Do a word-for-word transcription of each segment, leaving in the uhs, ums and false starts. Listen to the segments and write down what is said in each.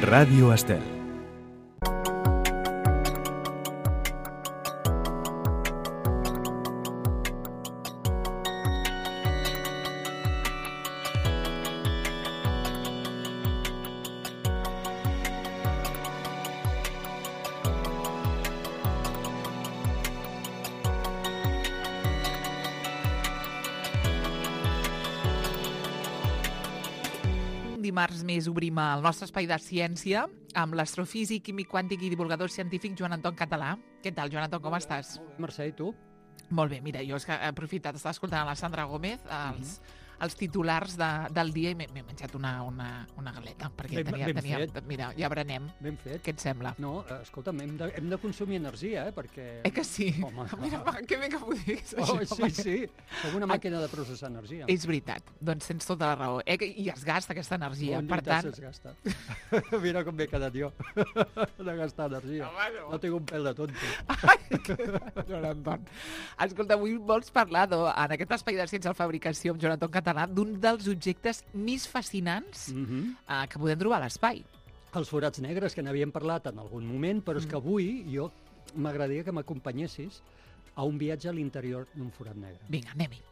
Ràdio Estel. Dimarts més obrim el nostre espai de ciència amb l'astrofísic, químic quàntic i divulgador científic Joan Anton Català. Què tal, Joan Anton, com estàs? Mercè, i tu? Molt bé, mira, jo és que he aprofitat, estava escoltant a la Sandra Gómez els, mm -hmm. els titulars de, del dia i m'he menjat una, una, una galeta, perquè ben, tenia, ben tenia, fet. Mira, ja berenem. Ben fet. Què et sembla? No, escolta'm, hem de, hem de consumir energia, eh, perquè... Eh que sí? Home, mira, va, que bé que ho diguis, oh, això. sí, sí, som una màquina de processar energia. És veritat, doncs tens tota la raó. Eh, I es gasta aquesta energia, Bon, per tant... es gasta. Mira com m'he quedat jo, de gastar energia. No, no. no tinc un pèl de tonto. Ai, Joan Anton. Escolta, avui vols parlar, no, en aquest espai de ciència de fabricació amb Joan Anton Català, d'un dels objectes més fascinants Mm -hmm. eh, que podem trobar a l'espai. Els forats negres, que n'havíem parlat en algun moment, però és que avui jo m'agradaria que m'acompanyessis a un viatge a l'interior d'un forat negre. Vinga, anem-hi.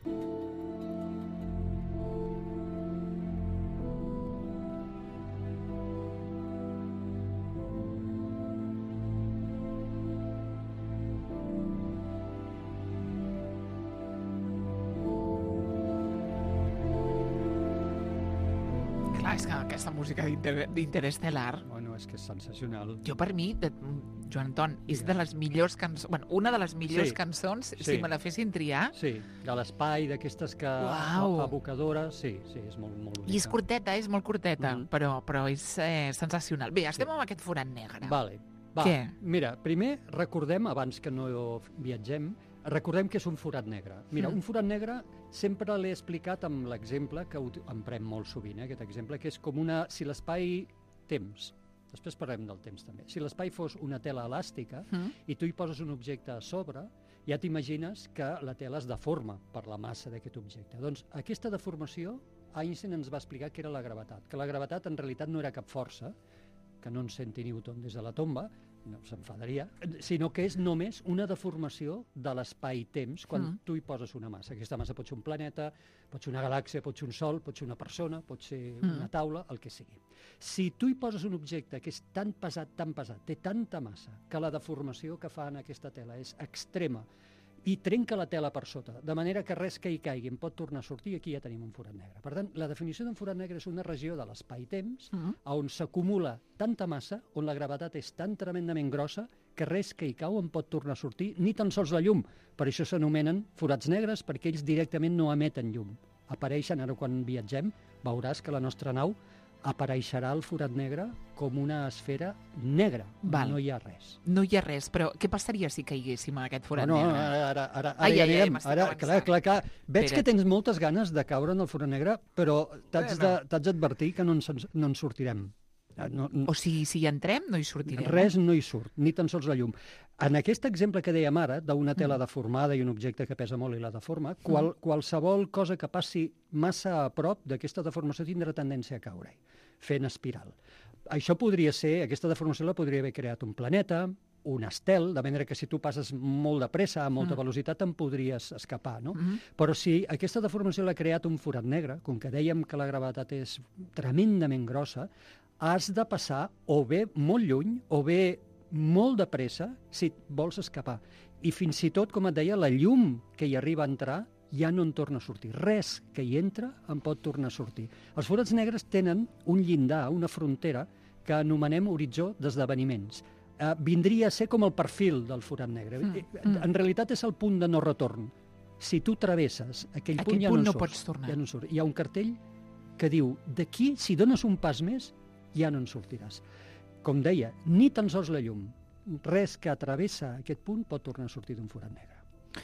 És que aquesta música d'Interestel·lar, Bueno, és que és sensacional. jo per mi, de, Joan Anton, és de les millors cançons, bueno, una de les millors Sí. cançons, Sí. si me la fessin triar. Sí, de l'espai, d'aquestes que... Uau. Abocadores, sí, sí, és molt, molt bonica. I és curteta, és molt curteta, Mhm. però, però és eh, sensacional. Bé, estem amb aquest forat negre. Vale. Va, Què? Mira, primer recordem, abans que no viatgem, recordem que és un forat negre. Mira, Mm. un forat negre sempre l'he explicat amb l'exemple que ut- emprem molt sovint, eh, aquest exemple, que és com una... Si l'espai... Temps. Després parlem del temps, també. Si l'espai fos una tela elàstica Mm. i tu hi poses un objecte a sobre, ja t'imagines que la tela es deforma per la massa d'aquest objecte. Doncs aquesta deformació, Einstein ens va explicar que era la gravetat, que la gravetat en realitat no era cap força, que no en senti Newton des de la tomba, no s'enfadaria, sinó que és només una deformació de l'espai-temps quan Mm. tu hi poses una massa. Aquesta massa pot ser un planeta, pot ser una galàxia, pot ser un sol, pot ser una persona, pot ser Mm. una taula, el que sigui. Si tu hi poses un objecte que és tan pesat, tan pesat, té tanta massa, que la deformació que fa en aquesta tela és extrema i trenca la tela per sota, de manera que res que hi caigui en pot tornar a sortir, aquí ja tenim un forat negre. Per tant, la definició d'un forat negre és una regió de l'espai-temps Mm. on s'acumula tanta massa, on la gravetat és tan tremendament grossa que res que hi cau en pot tornar a sortir, ni tan sols la llum. Per això s'anomenen forats negres, perquè ells directament no emeten llum. Apareixen, ara quan viatgem, veuràs que la nostra nau apareixerà el forat negre com una esfera negra, Val. no hi ha res. No hi ha res, però què passaria si caiguéssim en aquest forat no, no, negre? ara, ara, ara, ara Ai, hi ai, ai, anirem. m'estic Ara, avançant. clar, clar, clar. Veig Espera't. que tens moltes ganes de caure en el forat negre, però t'haig Bueno. de- t'haig d'advertir que no ens, no en sortirem. No, no, O sigui, si hi entrem, no hi sortirem. res no hi surt, ni tan sols la llum. En aquest exemple que dèiem ara, d'una tela deformada i un objecte que pesa molt i la deforma, qual, qualsevol cosa que passi massa a prop d'aquesta deformació tindrà tendència a caure, fent espiral. Això podria ser, aquesta deformació la podria haver creat un planeta, un estel, de manera que si tu passes molt de pressa, a molta Mm. velocitat, en podries escapar, no? Mhm. Però si aquesta deformació l'ha creat un forat negre, com que dèiem que la gravetat és tremendament grossa, has de passar o bé molt lluny o bé molt de pressa si vols escapar. I fins i tot, com et deia, la llum que hi arriba a entrar ja no en torna a sortir. Res que hi entra en pot tornar a sortir. Els forats negres tenen un llindar, una frontera, que anomenem horitzó d'esdeveniments. Eh, vindria a ser com el perfil del forat negre. Mm, Eh, mm. En realitat és el punt de no retorn. Si tu travesses aquell, Aquell punt, ja punt no, no en pots surts, tornar. Ja no en surt. Hi ha un cartell que diu, d'aquí, si dones un pas més, ja no en sortiràs. Com deia, ni tan sols la llum. Res que travessa aquest punt pot tornar a sortir d'un forat negre.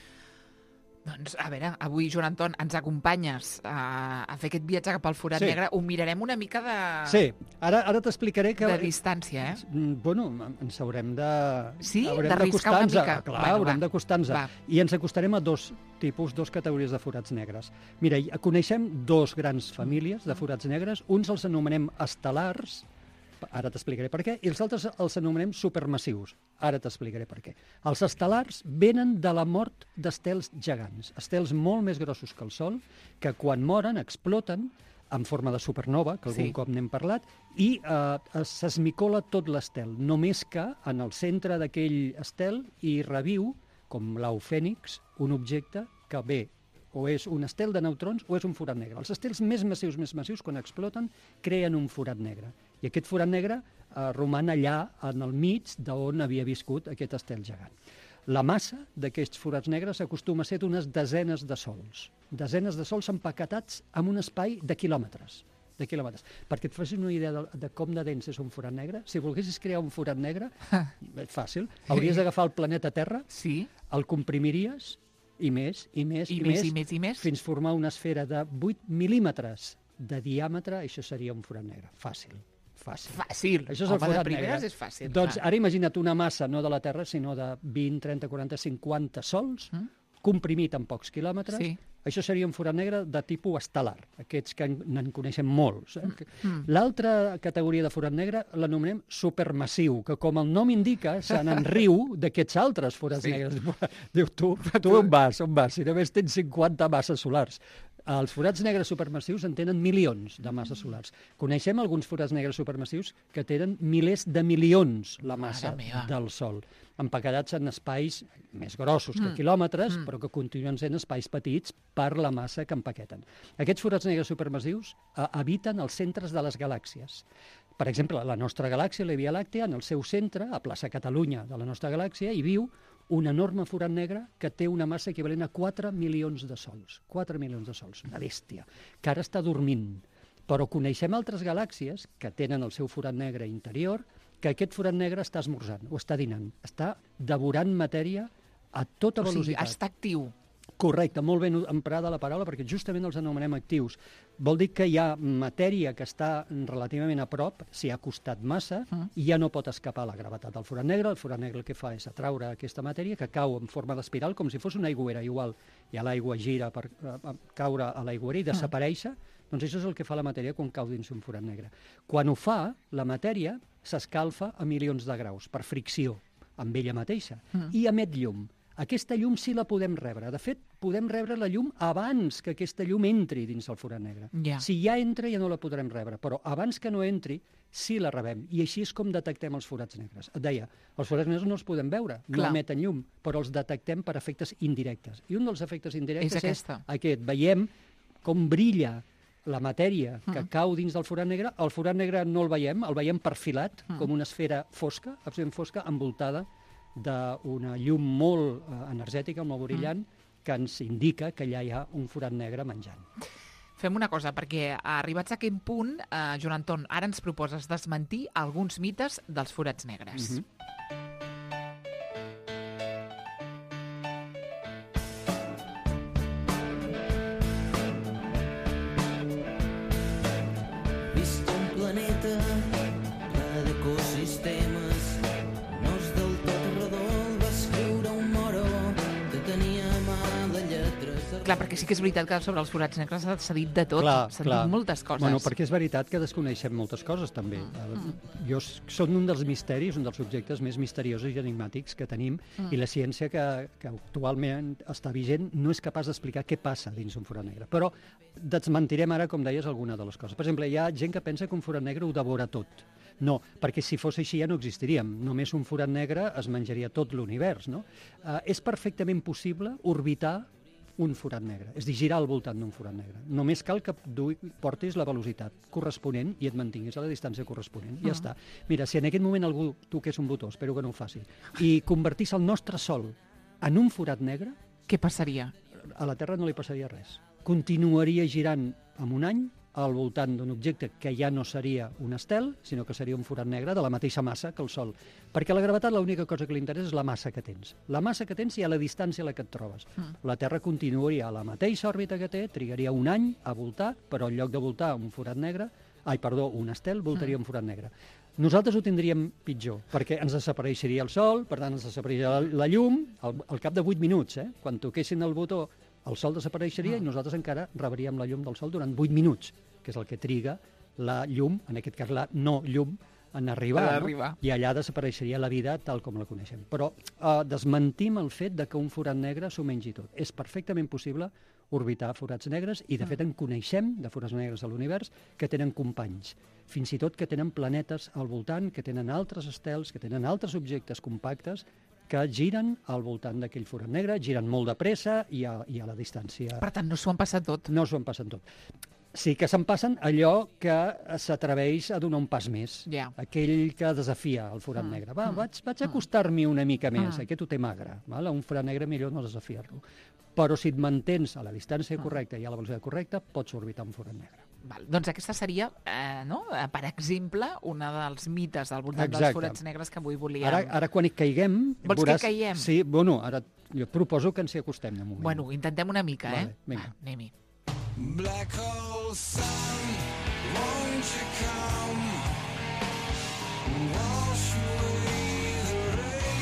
Doncs, a veure, avui, Joan Anton, ens acompanyes a, a fer aquest viatge cap al forat Sí. negre. Ho mirarem una mica de, Sí, ara, ara t'explicaré que... de distància, eh? Mm, Bueno, ens haurem de... Sí? haurem D'arriscar una d'acostar-nos a- mica. Clar, Bueno, haurem va. d'acostar-nos. Va. I ens acostarem a dos tipus, dos categories de forats negres. Mira, hi- coneixem dos grans famílies de forats negres. Uns els anomenem estel·lars ara t'explicaré per què, i els altres els anomenem supermassius, ara t'explicaré per què. Els estel·lars venen de la mort d'estels gegants, estels molt més grossos que el Sol, que quan moren exploten en forma de supernova, que algun Sí. cop n'hem parlat, i eh, s'esmicola tot l'estel, només que en el centre d'aquell estel hi reviu, com l'au fènix, un objecte que ve o és un estel de neutrons o és un forat negre. Els estels més massius, més massius, quan exploten, creen un forat negre. I aquest forat negre eh, roman allà, en el mig d'on havia viscut aquest estel gegant. La massa d'aquests forats negres acostuma a ser d'unes desenes de sols. Desenes de sols empaquetats en un espai de quilòmetres. De quilòmetres. Perquè et facis una idea de, de com de dens és un forat negre, si volguessis crear un forat negre, és fàcil, hauries d'agafar el planeta Terra, Sí. el comprimiries i més, i més, I i, més, més, i més, i més. fins formar una esfera de vuit mil·límetres de diàmetre, això seria un forat negre. Fàcil, fàcil. Fàcil. Això és el Home, de forat primeres negre. és fàcil. Doncs clar. ara imagina't una massa, no de la Terra, sinó de vint, trenta, quaranta, cinquanta sols, Mm. comprimit en pocs quilòmetres. Sí. Això seria un forat negre de tipus estel·lar, aquests que en, en coneixem molts. Eh? Mm. L'altra categoria de forat negre l'anomenem supermassiu, que com el nom indica, se n'en riu d'aquests altres forats Sí. negres. Diu, tu, tu on vas, on vas? Si només tens cinquanta masses solars. Els forats negres supermassius en tenen milions de masses solars. Coneixem alguns forats negres supermassius que tenen milers de milions la massa Mare meva. del Sol, empaquetats en espais més grossos que Mm. quilòmetres, Mm. però que continuen sent espais petits per la massa que empaqueten. Aquests forats negres supermassius eh, habiten els centres de les galàxies. Per exemple, la nostra galàxia, la Via Làctea, en el seu centre, a plaça Catalunya de la nostra galàxia, hi viu un enorme forat negre que té una massa equivalent a quatre milions de sols. quatre milions de sols, una bèstia, que ara està dormint. Però coneixem altres galàxies que tenen el seu forat negre interior, que aquest forat negre està esmorzant, o està dinant, està devorant matèria a tota O sigui, velocitat. està actiu. Correcte, molt ben emprada la paraula, perquè justament els anomenem actius. Vol dir que hi ha matèria que està relativament a prop, s'hi ha costat massa, Mm. i ja no pot escapar la gravetat del forat negre. El forat negre el que fa és atraure aquesta matèria, que cau en forma d'espiral, com si fos una aigüera igual. Ja l'aigua gira per eh, caure a l'aigüera i desaparèixer. Doncs això és el que fa la matèria quan cau dins un forat negre. Quan ho fa, la matèria s'escalfa a milions de graus, per fricció, amb ella mateixa, Mm. i emet llum. Aquesta llum sí la podem rebre. De fet, podem rebre la llum abans que aquesta llum entri dins el forat negre. Ja. Si ja entra, ja no la podrem rebre, però abans que no entri, sí la rebem. I així és com detectem els forats negres. Et deia, els forats negres no els podem veure, no Clar. emeten llum, però els detectem per efectes indirectes. I un dels efectes indirectes És aquesta. aquest. Veiem com brilla la matèria que Mm. cau dins del forat negre. El forat negre no el veiem, el veiem perfilat, Mm. com una esfera fosca, absolutament fosca, envoltada d'una llum molt eh, energètica, molt brillant, que ens indica que allà hi ha un forat negre menjant. Fem una cosa, perquè arribats a aquest punt, eh, Joan Anton, ara ens proposes desmentir alguns mites dels forats negres. Mhm. Vist un planeta ple d'ecosistemes, no és del tot redó, va escriure un moro que tenia mà de lletres. Clar, perquè sí que és veritat que sobre els forats negres s'ha dit de tot, Clar, s'han clar. dit moltes coses. Bueno, perquè és veritat que desconeixem moltes coses, també. Mm. Jo s- són un dels misteris, un dels objectes més misteriosos i enigmàtics que tenim, Mm. i la ciència que, que actualment està vigent no és capaç d'explicar què passa dins un forat negre. Però desmentirem ara, com deies, alguna de les coses. Per exemple, hi ha gent que pensa que un forat negre ho devora tot. No, perquè si fos així ja no existiríem. Només un forat negre es menjaria tot l'univers, no? Uh, és perfectament possible orbitar un forat negre, és dir, girar al voltant d'un forat negre. Només cal que du, portis la velocitat corresponent i et mantinguis a la distància corresponent. Ja Ah. està. Mira, si en aquest moment algú toqués un botó, espero que no ho faci, i convertís el nostre Sol en un forat negre, Què passaria? a la Terra no li passaria res. Continuaria girant en un any al voltant d'un objecte que ja no seria un estel, sinó que seria un forat negre de la mateixa massa que el Sol. Perquè a la gravetat l'única cosa que li interessa és la massa que tens. La massa que tens i a la distància a la que et trobes. Mm. La Terra continuaria a la mateixa òrbita que té, trigaria un any a voltar, però en lloc de voltar un forat negre, ai, perdó, un estel, voltaria un forat negre. Nosaltres ho tindríem pitjor, perquè ens desapareixeria el Sol, per tant ens desapareixeria la, la llum, al, al cap de vuit minuts, eh? Quan toquessin el botó, el Sol desapareixeria Ah. i nosaltres encara rebríem la llum del Sol durant vuit minuts, que és el que triga la llum, en aquest cas la no llum, en arribar, En no? arribar. I allà desapareixeria la vida tal com la coneixem. Però eh, desmentim el fet de que un forat negre s'ho mengi tot. És perfectament possible orbitar forats negres i, de fet, en coneixem de forats negres a l'univers que tenen companys, fins i tot que tenen planetes al voltant, que tenen altres estels, que tenen altres objectes compactes que giren al voltant d'aquell forat negre, giren molt de pressa i a, i a la distància. Per tant, no s'ho han passat tot. No s'ho han passat tot. Sí que se'n passen allò que s'atreveix a donar un pas més. Ja. Aquell que desafia el forat negre. Va, vaig, vaig acostar-m'hi una mica més. Aquest ho té magre. Val? A un forat negre millor no desafiar-lo. Però si et mantens a la distància correcta i a la velocitat correcta, pots orbitar un forat negre. Val. Doncs aquesta seria, eh, no? eh, per exemple, una dels mites al voltant Exacte. dels forats negres que avui volíem. Ara, ara quan hi caiguem... Vols veuràs... que caiguem? Sí, bueno, ara jo et proposo que ens hi acostem de moment. Bueno, intentem una mica, Vale, eh? vinga. Va, anem-hi. Black hole sun, won't you come? Wash away the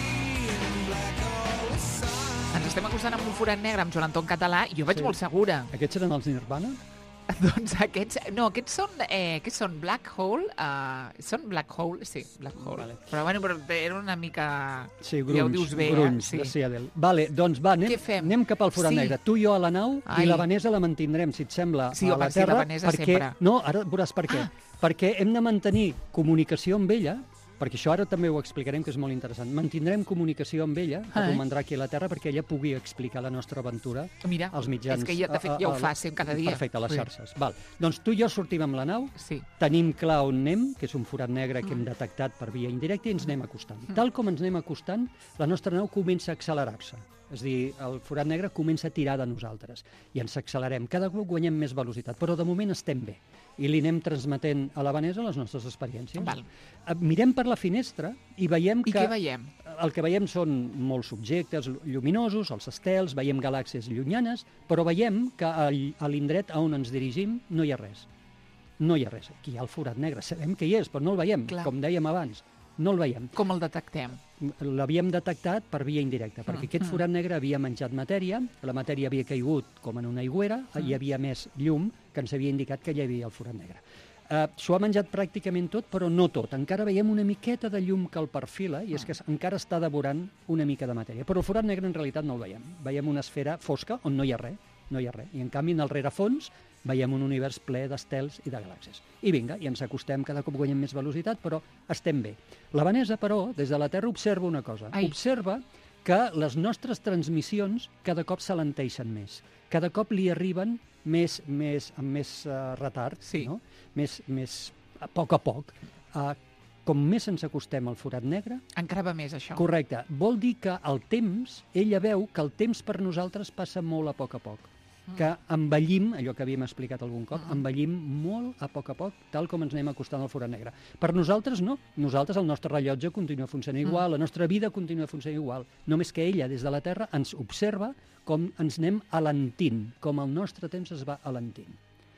rain, black hole sun. Ens estem acostant amb un forat negre amb Joan Anton Català i jo vaig Sí. molt segura. Aquests eren els Nirvana? Doncs aquests... No, aquests són... Eh, aquests són Black Hole... Uh, són Black Hole? Sí, Black Hole. Vale. Però, bueno, però era una mica... Sí, ja ho grunys, dius bé, grunys, eh? Sí. de Seattle. Vale, doncs va, anem, Què fem? anem cap al forat Sí. negre. Tu i jo a la nau Ai. i la Vanessa la mantindrem, si et sembla, Sí, a home, la sí, la Terra. Vanessa perquè, sempre. No, ara veuràs per què. Ah. Perquè hem de mantenir comunicació amb ella, perquè això ara també ho explicarem, que és molt interessant. Mantindrem comunicació amb ella, que Ah. romandrà aquí a la Terra, perquè ella pugui explicar la nostra aventura Mira, als mitjans. és que ja, de fet, ja ho fa sempre cada dia. Perfecte, a les Sí. xarxes. Val. Doncs tu i jo sortim amb la nau, Sí. tenim clar on anem, que és un forat negre que hem Mm. detectat per via indirecta, i ens anem acostant. Tal com ens anem acostant, la nostra nau comença a accelerar-se. És a dir, el forat negre comença a tirar de nosaltres i ens accelerem. Cada cop guanyem més velocitat, però de moment estem bé. I li anem transmetent a la Vanessa les nostres experiències. Val. Eh, Mirem per la finestra i veiem I que... què veiem? El que veiem són molts objectes lluminosos, els estels, veiem galàxies llunyanes, però veiem que al- a l'indret a on ens dirigim no hi ha res. No hi ha res. Aquí hi ha el forat negre. Sabem que hi és, però no el veiem, Clar. com dèiem abans. No el veiem. Com el detectem? L'havíem detectat per via indirecta, perquè Mm, aquest mm. forat negre havia menjat matèria, la matèria havia caigut com en una aigüera, Mm. hi havia més llum que ens havia indicat que hi havia el forat negre. Uh, S'ho ha menjat pràcticament tot, però no tot. Encara veiem una miqueta de llum que el perfila, i és que encara està devorant una mica de matèria. Però el forat negre en realitat no el veiem. Veiem una esfera fosca on no hi ha res, no hi ha res. I en canvi, en el rerefons, veiem un univers ple d'estels i de galàxies. I vinga, i ens acostem, cada cop guanyem més velocitat, però estem bé. La Vanessa, però, des de la Terra observa una cosa. Ai. Observa que les nostres transmissions cada cop s'alenteixen més. Cada cop li arriben més, més, amb més uh, retard, Sí. no? més, més a poc a poc. Uh, com més ens acostem al forat negre, Encara va més, això. correcte, vol dir que el temps, ella veu que el temps per nosaltres passa molt a poc a poc. Que envellim, allò que havíem explicat algun cop, Mm. envellim molt a poc a poc, tal com ens anem acostant al forat negre. Per nosaltres no. Nosaltres, el nostre rellotge continua funcionant igual, la nostra vida continua funcionant igual. Només que ella, des de la Terra, ens observa com ens anem alentint, com el nostre temps es va alentint.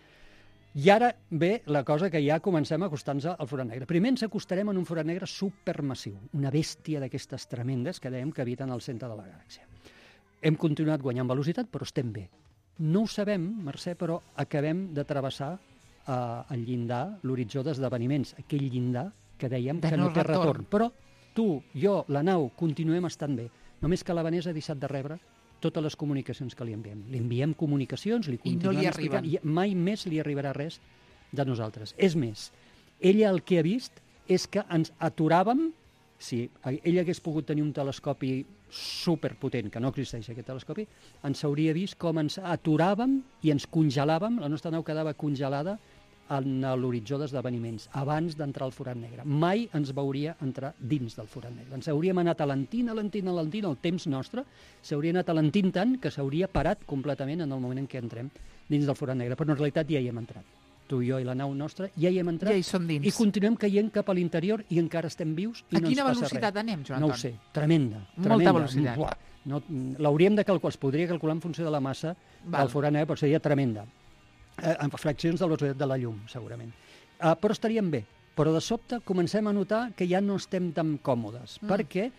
I ara ve la cosa que ja comencem a acostar-nos al forat negre. Primer ens acostarem en un forat negre supermassiu, una bèstia d'aquestes tremendes que dèiem que habiten al centre de la galàxia. Hem continuat guanyant velocitat, però estem bé. No ho sabem, Mercè, però acabem de travessar eh, el llindar, l'horitzó d'esdeveniments, aquell llindar que dèiem De que no no té retorn. retorn. Però tu, jo, la nau, continuem estant bé. Només que la Vanessa ha deixat de rebre totes les comunicacions que li enviem. Li enviem comunicacions, li I no continuem li explicant, arriben. i mai més li arribarà res de nosaltres. És més, ella el que ha vist és que ens aturàvem, si ella hagués pogut tenir un telescopi superpotent, que no existeix aquest telescopi, ens hauria vist com ens aturàvem i ens congelàvem, la nostra nau quedava congelada en l'horitzó d'esdeveniments, abans d'entrar al forat negre. Mai ens veuria entrar dins del forat negre. Ens hauríem anat alentint, alentint, alentint, el temps nostre s'hauria anat alentint tant que s'hauria parat completament en el moment en què entrem dins del forat negre. Però en realitat ja hi hem entrat. Tu i jo i la nau nostra ja hi hem entrat Ja hi som dins. i continuem caient cap a l'interior i encara estem vius i A no quina ens passa velocitat res. anem, Joan No ho Anton? sé, tremenda. Molta tremenda. velocitat. Buah, no, l'hauríem de calcular, es podria calcular en funció de la massa Val. del forat negre, però seria tremenda. Eh, en fraccions de la velocitat de la llum, segurament. Uh, però estaríem bé. Però de sobte comencem a notar que ja no estem tan còmodes, Mm. perquè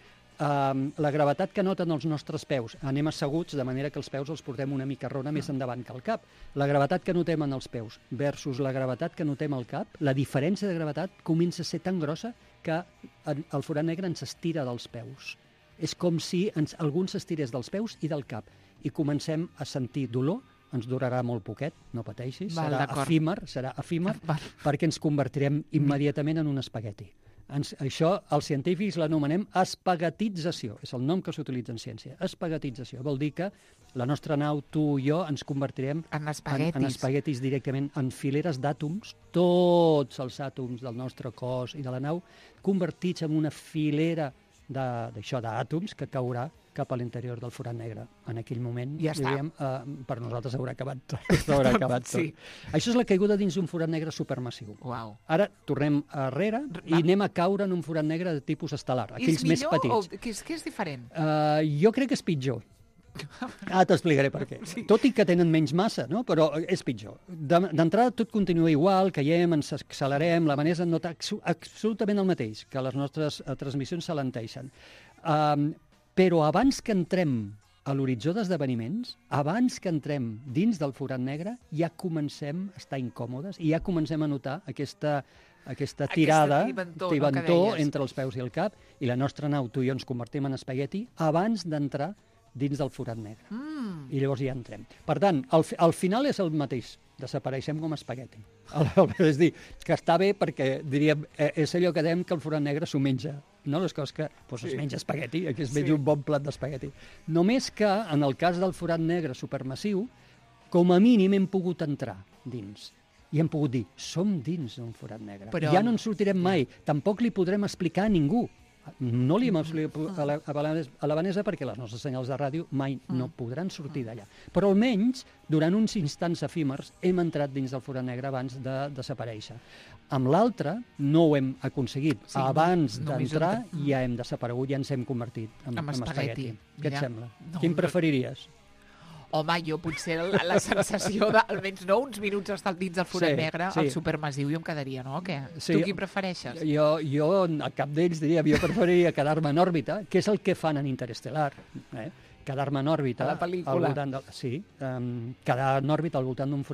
um, la gravetat que noten els nostres peus, anem asseguts, de manera que els peus els portem una mica rona més endavant que el cap. La gravetat que notem en els peus versus la gravetat que notem al cap, la diferència de gravetat comença a ser tan grossa que el forat negre ens estira dels peus. És com si ens, algú ens estirés dels peus i del cap i comencem a sentir dolor. Ens durarà molt poquet, no pateixis, Val, serà d'acord. efímer, serà efímer, Val. perquè ens convertirem immediatament en un espagueti. Ens, això els científics l'anomenem espaguetització, és el nom que s'utilitza en ciència. Espaguetització vol dir que la nostra nau, tu i jo, ens convertirem En en, espaguetis. en espaguetis directament, en fileres d'àtoms, tots els àtoms del nostre cos i de la nau, convertits en una filera de- d'això, d'àtoms, que caurà cap a l'interior del forat negre. En aquell moment, Ja està. diríem, eh, per nosaltres haurà acabat, haurà acabat tot. Sí. Això és la caiguda dins d'un forat negre supermassiu. Uau. Ara tornem arrere i Va. anem a caure en un forat negre de tipus estel·lar, aquells és més millor petits. o què és, què és diferent? Uh, jo crec que és pitjor. Ara t'explicaré per què. Sí. Tot i que tenen menys massa, no? Però és pitjor. De- D'entrada tot continua igual, caiem, ens accelerem, la vanesa nota abso- absolutament el mateix, que les nostres uh, transmissions s'alenteixen. Um, però abans que entrem a l'horitzó d'esdeveniments, abans que entrem dins del forat negre, ja comencem a estar incòmodes i ja comencem a notar aquesta, aquesta tirada, tibantor, no, tibantor que deies. entre els peus i el cap, i la nostra nau, tu i jo, ens convertim en espagueti abans d'entrar dins del forat negre. Mm. I llavors ja entrem. Per tant, al, fi- al final és el mateix. Desapareixem com a espagueti. El- És dir, que està bé perquè, diríem, eh, és allò que dèiem que el forat negre s'ho menja. No? Les coses que doncs, sí. es menja espagueti, aquí es menja Sí. un bon plat d'espagueti. Només que, en el cas del forat negre supermassiu, com a mínim hem pogut entrar dins. I hem pogut dir, som dins d'un forat negre. Però- Ja no en sortirem mai. Tampoc li podrem explicar a ningú. No li hem explicat a la, a la- a la Vanessa perquè les nostres senyals de ràdio mai no podran sortir d'allà. Però almenys, durant uns instants efímers, hem entrat dins del forat negre abans de desaparèixer. Amb l'altre no ho hem aconseguit. Sí, abans no- només d'entrar entrar. ja hem desaparegut, ja ens hem convertit en, En en espagueti. espagueti. Què et Mira. sembla? No, Quin no- preferiries? Home, jo potser la, la sensació de almenys no uns minuts estar dins del forat Sí, negre, sí. el supermassiu, jo em quedaria, no? Què? Sí. Tu qui prefereixes? Jo, jo, a cap d'ells, diria, jo preferiria quedar-me en òrbita, que és el que fan en Interestel·lar, eh? Quedar-me en òrbita. A la pel·lícula. Al voltant de, sí, um, quedar en òrbita al voltant d'un forat